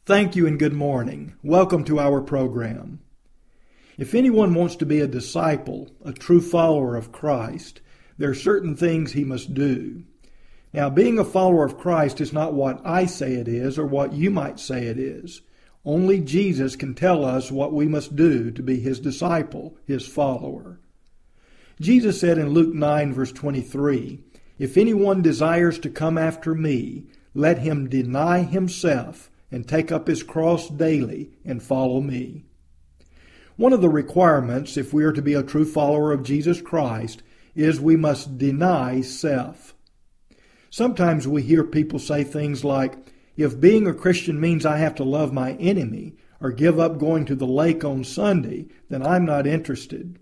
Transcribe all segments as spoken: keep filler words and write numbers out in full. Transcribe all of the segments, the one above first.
Thank you and good morning. Welcome to our program. If anyone wants to be a disciple, a true follower of Christ, there are certain things he must do. Now, being a follower of Christ is not what I say it is or what you might say it is. Only Jesus can tell us what we must do to be his disciple, his follower. Jesus said in Luke nine, verse twenty-three, "If anyone desires to come after me, let him deny himself and take up his cross daily and follow me." One of the requirements, if we are to be a true follower of Jesus Christ, is we must deny self. Sometimes we hear people say things like, if being a Christian means I have to love my enemy or give up going to the lake on Sunday, then I'm not interested.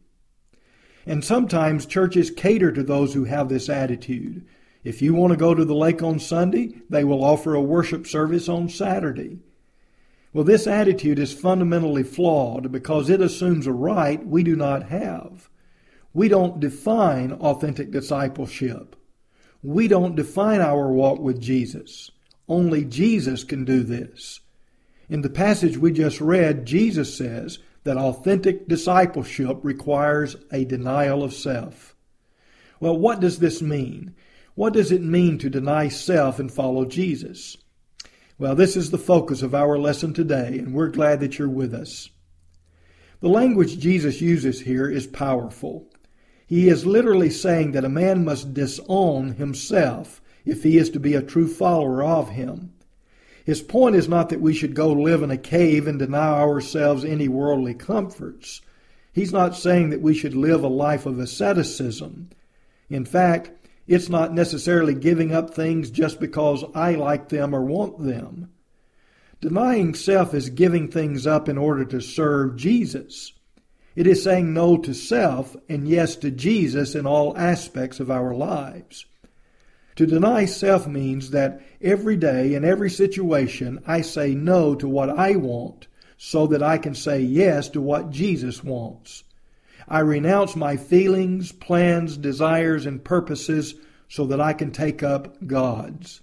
And sometimes churches cater to those who have this attitude. If you want to go to the lake on Sunday, they will offer a worship service on Saturday. Well, this attitude is fundamentally flawed because it assumes a right we do not have. We don't define authentic discipleship. We don't define our walk with Jesus. Only Jesus can do this. In the passage we just read, Jesus says that authentic discipleship requires a denial of self. Well, what does this mean? What does it mean to deny self and follow Jesus? Well, this is the focus of our lesson today, and we're glad that you're with us. The language Jesus uses here is powerful. He is literally saying that a man must disown himself if he is to be a true follower of him. His point is not that we should go live in a cave and deny ourselves any worldly comforts. He's not saying that we should live a life of asceticism. In fact, it's not necessarily giving up things just because I like them or want them. Denying self is giving things up in order to serve Jesus. It is saying no to self and yes to Jesus in all aspects of our lives. To deny self means that every day in every situation I say no to what I want so that I can say yes to what Jesus wants. I renounce my feelings, plans, desires, and purposes so that I can take up God's.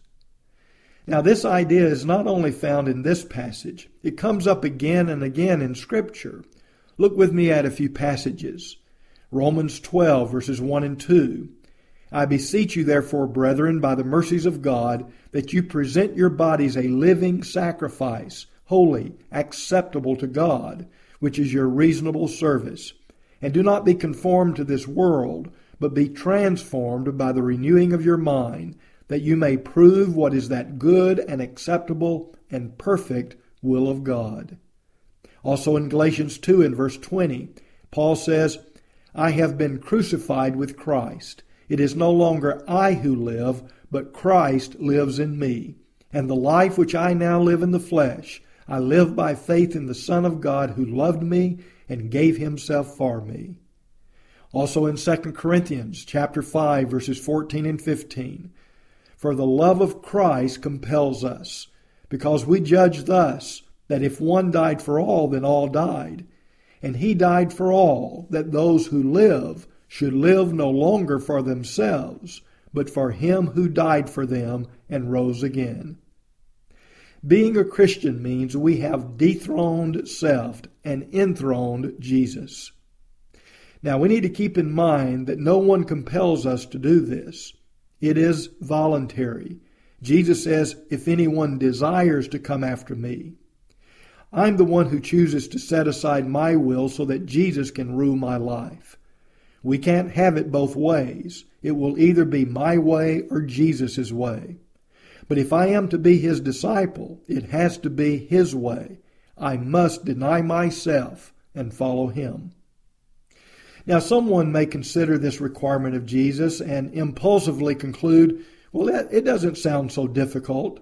Now, this idea is not only found in this passage. It comes up again and again in Scripture. Look with me at a few passages. Romans twelve, verses one and two. "I beseech you, therefore, brethren, by the mercies of God, that you present your bodies a living sacrifice, holy, acceptable to God, which is your reasonable service. And do not be conformed to this world, but be transformed by the renewing of your mind, that you may prove what is that good and acceptable and perfect will of God." Also in Galatians two and verse twenty, Paul says, "I have been crucified with Christ. It is no longer I who live, but Christ lives in me. And the life which I now live in the flesh, I live by faith in the Son of God who loved me and gave himself for me." Also in Second Corinthians chapter five, verses fourteen and fifteen, "For the love of Christ compels us, because we judge thus, that if one died for all, then all died. And he died for all, that those who live should live no longer for themselves, but for him who died for them and rose again." Being a Christian means we have dethroned self and enthroned Jesus. Now, we need to keep in mind that no one compels us to do this. It is voluntary. Jesus says, "If anyone desires to come after me." I'm the one who chooses to set aside my will so that Jesus can rule my life. We can't have it both ways. It will either be my way or Jesus' way. But if I am to be his disciple, it has to be his way. I must deny myself and follow him. Now, someone may consider this requirement of Jesus and impulsively conclude, well, it doesn't sound so difficult.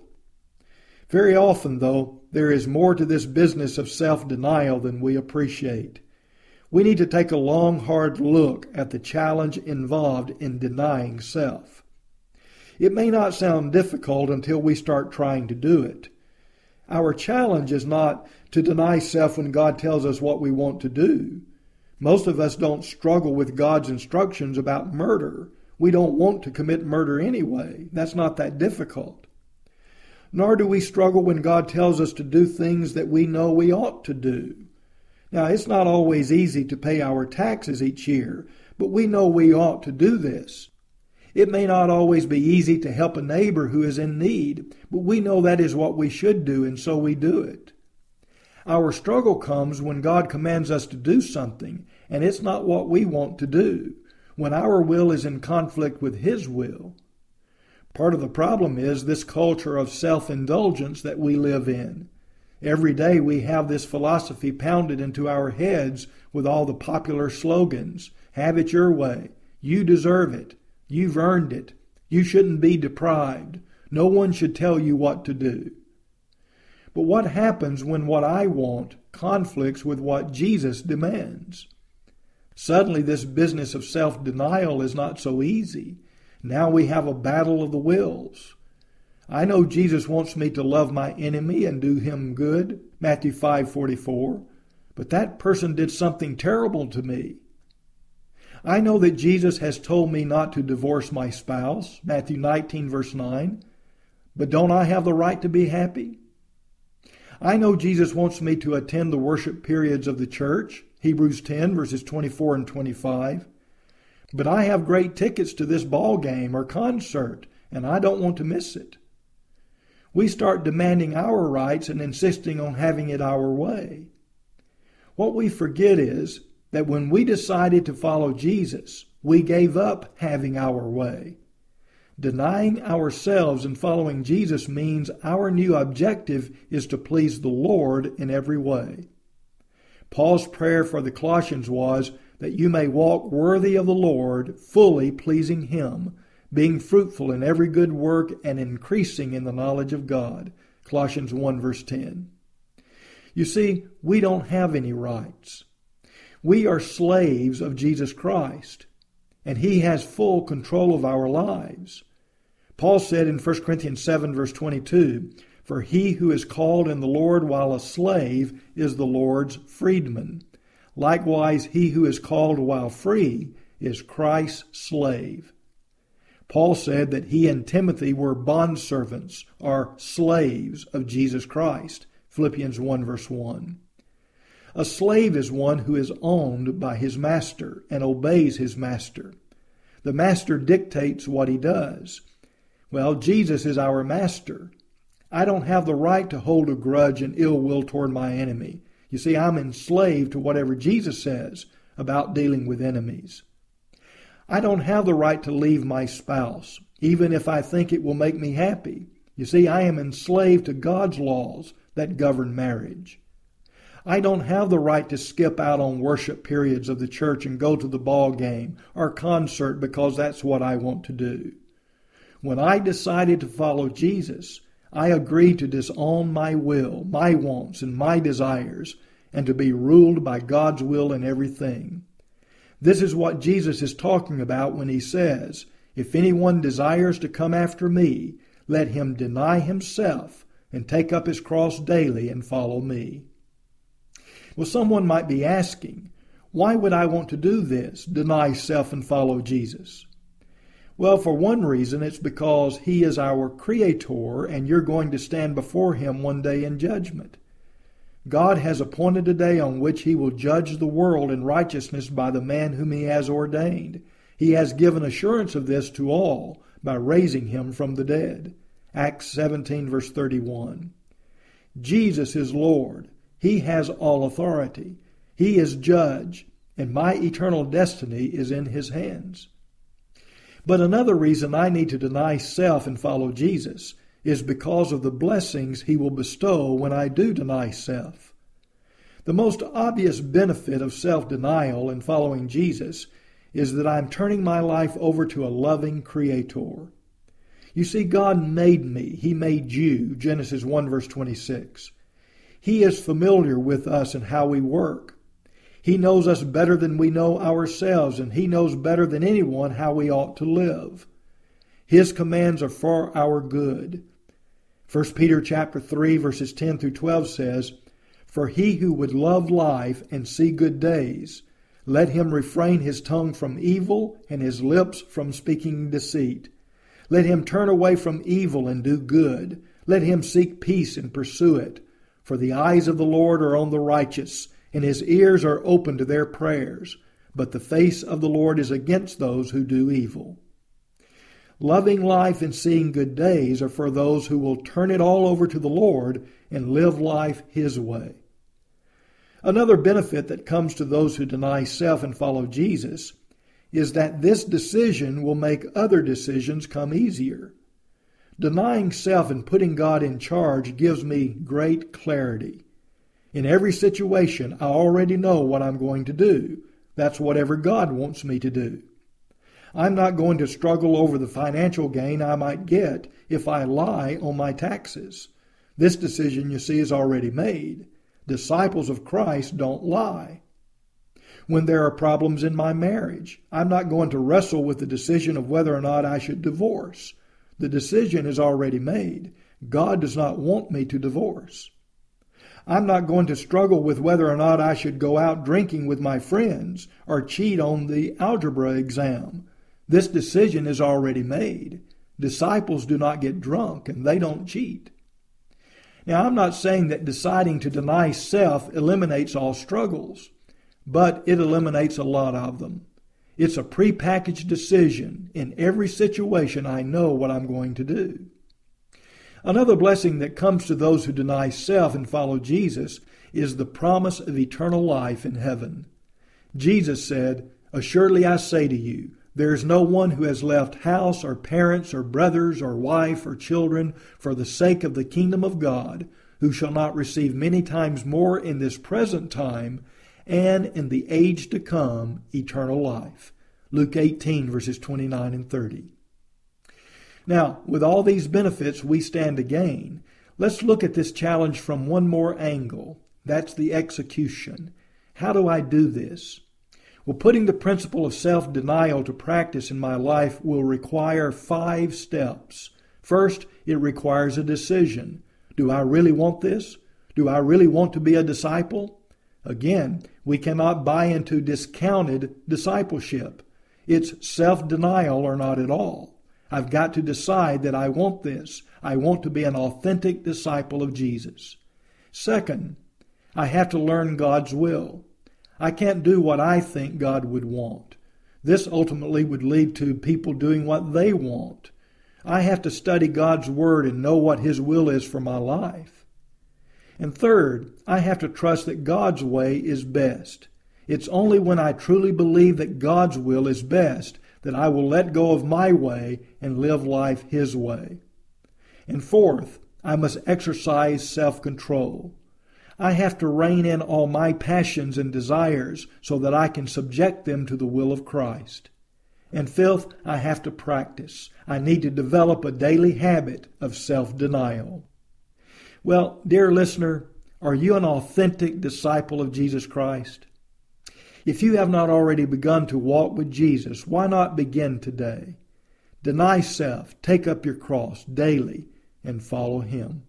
Very often, though, there is more to this business of self-denial than we appreciate. We need to take a long, hard look at the challenge involved in denying self. It may not sound difficult until we start trying to do it. Our challenge is not to deny self when God tells us what we want to do. Most of us don't struggle with God's instructions about murder. We don't want to commit murder anyway. That's not that difficult. nor do we struggle when God tells us to do things that we know we ought to do. Now, it's not always easy to pay our taxes each year, but we know we ought to do this. It may not always be easy to help a neighbor who is in need, but we know that is what we should do, and so we do it. Our struggle comes when God commands us to do something, and it's not what we want to do, when our will is in conflict with His will. Part of the problem is this culture of self-indulgence that we live in. Every day we have this philosophy pounded into our heads with all the popular slogans. Have it your way. You deserve it. You've earned it. You shouldn't be deprived. No one should tell you what to do. But what happens when what I want conflicts with what Jesus demands? Suddenly this business of self-denial is not so easy. Now we have a battle of the wills. I know Jesus wants me to love my enemy and do him good, Matthew five forty-four, but that person did something terrible to me. I know that Jesus has told me not to divorce my spouse, Matthew nineteen verse nine, but don't I have the right to be happy? I know Jesus wants me to attend the worship periods of the church, Hebrews ten verses twenty-four and twenty-five, but I have great tickets to this ball game or concert, and I don't want to miss it. We start demanding our rights and insisting on having it our way. What we forget is that when we decided to follow Jesus, we gave up having our way. Denying ourselves and following Jesus means our new objective is to please the Lord in every way. Paul's prayer for the Colossians was that you may walk worthy of the Lord, fully pleasing Him, being fruitful in every good work and increasing in the knowledge of God. Colossians one verse ten. You see, we don't have any rights. We are slaves of Jesus Christ, and He has full control of our lives. Paul said in First Corinthians seven verse twenty-two, "For he who is called in the Lord while a slave is the Lord's freedman. Likewise, he who is called while free is Christ's slave." Paul said that he and Timothy were bondservants, or slaves of Jesus Christ, Philippians one verse one. A slave is one who is owned by his master and obeys his master. The master dictates what he does. Well, Jesus is our master. I don't have the right to hold a grudge and ill will toward my enemy. You see, I'm enslaved to whatever Jesus says about dealing with enemies. I don't have the right to leave my spouse, even if I think it will make me happy. You see, I am enslaved to God's laws that govern marriage. I don't have the right to skip out on worship periods of the church and go to the ball game or concert because that's what I want to do. When I decided to follow Jesus, I agreed to disown my will, my wants, and my desires, and to be ruled by God's will in everything. This is what Jesus is talking about when He says, "If anyone desires to come after me, let him deny himself and take up his cross daily and follow me." Well, someone might be asking, why would I want to do this, deny self and follow Jesus? Well, for one reason, it's because He is our Creator, and you're going to stand before Him one day in judgment. God has appointed a day on which He will judge the world in righteousness by the man whom He has ordained. He has given assurance of this to all by raising Him from the dead. Acts seventeen verse thirty-one. Jesus is Lord. He has all authority. He is judge, and my eternal destiny is in His hands. But another reason I need to deny self and follow Jesus is because of the blessings He will bestow when I do deny self. The most obvious benefit of self-denial and following Jesus is that I'm turning my life over to a loving Creator. You see, God made me. He made you, Genesis one verse twenty-six. He is familiar with us and how we work. He knows us better than we know ourselves, and He knows better than anyone how we ought to live. His commands are for our good. First Peter chapter three verses ten through twelve says, "For he who would love life and see good days, let him refrain his tongue from evil and his lips from speaking deceit. Let him turn away from evil and do good. Let him seek peace and pursue it. For the eyes of the Lord are on the righteous, and his ears are open to their prayers. But the face of the Lord is against those who do evil. Loving life and seeing good days are for those who will turn it all over to the Lord and live life his way. Another benefit that comes to those who deny self and follow Jesus is that this decision will make other decisions come easier. Denying self and putting God in charge gives me great clarity. In every situation, I already know what I'm going to do. That's whatever God wants me to do. I'm not going to struggle over the financial gain I might get if I lie on my taxes. This decision, you see, is already made. Disciples of Christ don't lie. When there are problems in my marriage, I'm not going to wrestle with the decision of whether or not I should divorce. The decision is already made. God does not want me to divorce. I'm not going to struggle with whether or not I should go out drinking with my friends or cheat on the algebra exam. This decision is already made. Disciples do not get drunk and they don't cheat. Now, I'm not saying that deciding to deny self eliminates all struggles, but it eliminates a lot of them. It's a prepackaged decision. In every situation, I know what I'm going to do. Another blessing that comes to those who deny self and follow Jesus is the promise of eternal life in heaven. Jesus said, "Assuredly I say to you, there is no one who has left house or parents or brothers or wife or children for the sake of the kingdom of God, who shall not receive many times more in this present time and in the age to come eternal life." Luke eighteen, verses twenty-nine and thirty. Now, with all these benefits we stand to gain, let's look at this challenge from one more angle. That's the execution. How do I do this? Well, putting the principle of self-denial to practice in my life will require five steps. First, it requires a decision. Do I really want this? Do I really want to be a disciple? Again, we cannot buy into discounted discipleship. It's self-denial or not at all. I've got to decide that I want this. I want to be an authentic disciple of Jesus. Second, I have to learn God's will. I can't do what I think God would want. This ultimately would lead to people doing what they want. I have to study God's Word and know what His will is for my life. And third, I have to trust that God's way is best. It's only when I truly believe that God's will is best that I will let go of my way and live life His way. And fourth, I must exercise self-control. I have to rein in all my passions and desires so that I can subject them to the will of Christ. And fifth, I have to practice. I need to develop a daily habit of self-denial. Well, dear listener, are you an authentic disciple of Jesus Christ? If you have not already begun to walk with Jesus, why not begin today? Deny self, take up your cross daily, and follow Him.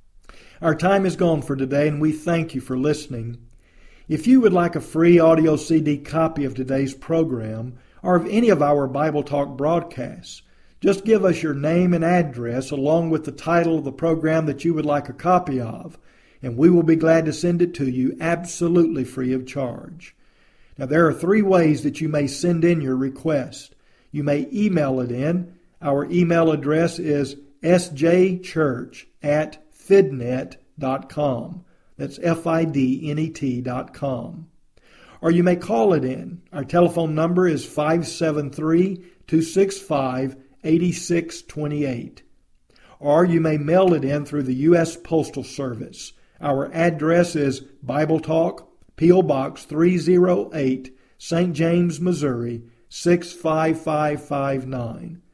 Our time is gone for today, and we thank you for listening. If you would like a free audio C D copy of today's program, or of any of our Bible Talk broadcasts, just give us your name and address along with the title of the program that you would like a copy of, and we will be glad to send it to you absolutely free of charge. Now, there are three ways that you may send in your request. You may email it in. Our email address is s j church at fidnet dot com. That's F I D N E T dot com. Or you may call it in. Our telephone number is five seven three, two six five, eight six two eight. Or you may mail it in through the U S Postal Service. Our address is Bible Talk, P O Box three oh eight, Saint James, Missouri, six five five five nine.